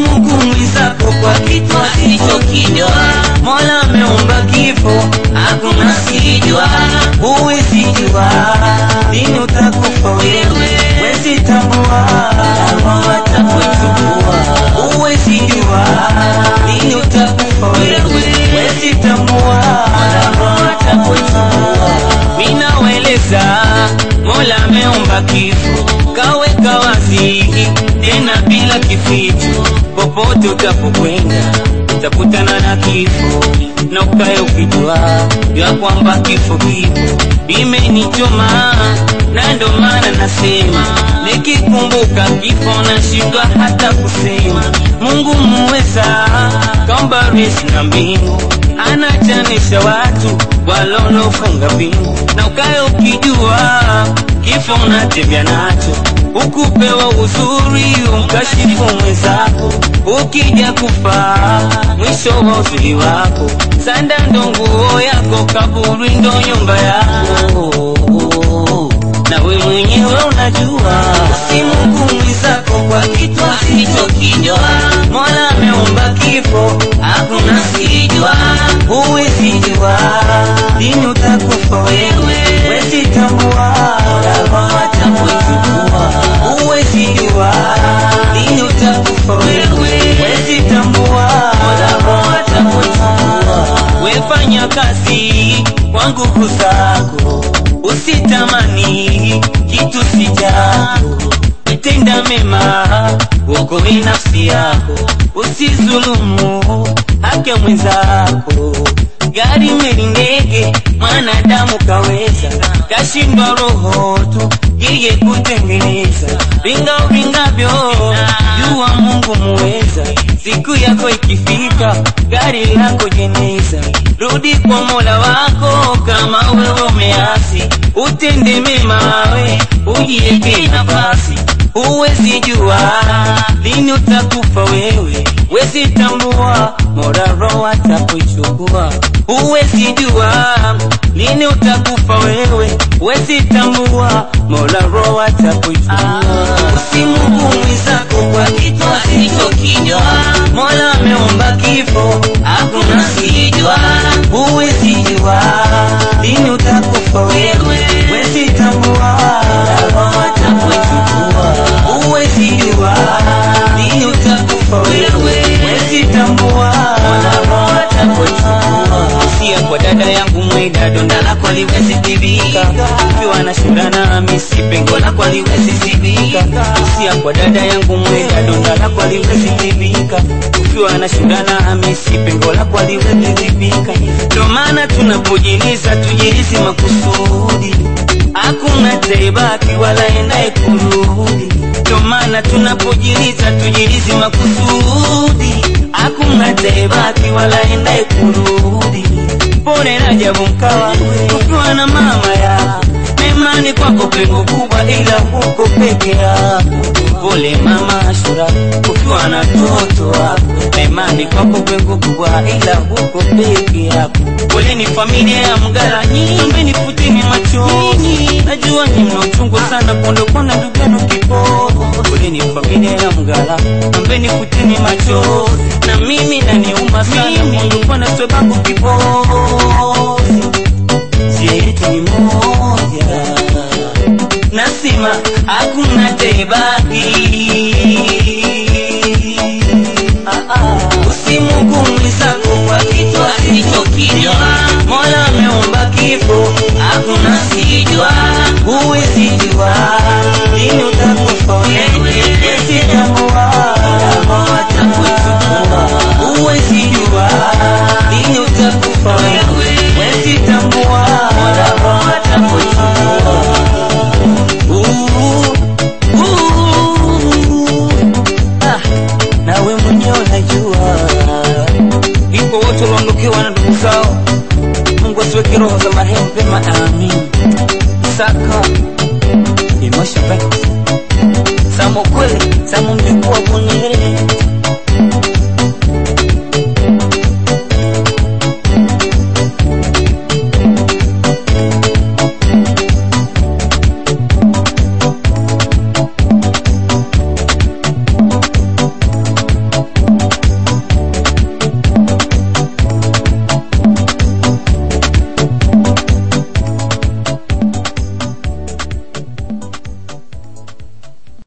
Usimhukumu zako kwa kitu asichokijua. Mola ameumba kifo, hakuna sijua. Huwezi jua lini utakufa wewe, huwezi tambua Mola atakuchukua. Huwezi jua lini utakufa wewe, huwezi tambua Mola atakuchukua. Minaweleza Mola ameumba kifo, kaweka wazi tena bila kificho. Popote utapokwenda utakutana na kifo, na ukae ukijua ya kwamba kifo kipo. Imenichoma na ndo maana nasema, nikikumbuka kifo nashindwa hata kusema. Mungu muweza kaumba resi na mbingu, anachanisha watu walolofunga pingu. Na ukae ukijua kifo unatembea nacho, ukupewa uzuri umkashifu mwenzako. Ukija kufa mwisho wa uzuri wako, sanda ndo nguo yako, kaburi ndo nyumba yako. Na we mwenyewe unajua. Usimhukumu zako kwa kitu asichokijua. Mola ameumba kifo, hakuna sijua. Huwezi jua lini utakufa wewe, huwezi tambua Mola atakuchukua. Huwezi jua lini utakufa wewe, huwezi tambua Mola atakuchukua. Wefanya kazi kwa nguvu zako, usitamani kitu sijako. Tenda mema uokoe nafsi yako, usizulumu haki mwenzako. Gari meli ndege mwanadamu kaweza, kashindwa roho tu yeye kutengeneza. Vingavyo jua Mungu muweza, siku yako ikifika gari lako jeneza. Rudi kwa Mola wako kama wewe umeasi, utende mema we ujieke nafasi. Huwezi jua lini utakufa wewe, huwezi tambua Mola roho atakuchukua. Huwezi jua lini utakufa wewe, huwezi tambua Mola roho atakuchukua. Usimhukumu zako kwa kitu asichokijua. Mola ameumba kifo, hakuna sijua. Huwezi jua lini utakufa wewe, huwezi tambua Mola atakuchukua. Huwezi jua lini utakufa wewe, huwezi tambua Mola atakuchukua. Usia kwa dada yangu mweda, donda lako liwezi tibika. Ukiwa na shura na Hamisi, pengo lako liwezi tibika. Usia kwa dada yangu mweda, donda lako liwezi tibika. Ukiwa na shura na Hamisi, pengo lako liwezi tibika. Ndo maana tunapojiliza tujilizi makusudi, hakuna taibaki wala endaye kurudi. Ndo maana tunapojiliza tujilizi makusudi, hakuna taibaki wala endaye kurudi. Pole Rajabu Mkawa ukiwa na mama ya memani kwako pengo kubwa, ila huko peke yako. Pole mama Ashura ukiwa na toto wako, memani kwako pengo kubwa, ila huko peke yako. Pole ni familia ya Mgala, nyinyi nifutini machozi. Najua ni mnauchungu sana kuondokana ndugu yenu kifo. Pole ni familia ya Mgala, nifutini machozi. Na mimi naniuma sana kuondokana sababu kifo. Yetu ni moja, nasema hakuna taibaki. Usimhukumu zako kwa kitu asichokijua. Mola ameumba kifo, hakuna sijua. Huwezi jua lini utakufa wewe, huwezi tambua Mola atakuchukua. Huwezi jua lini utakufa wewe, huwezi tambua Mola atakuchukua. Nawe mwenyewe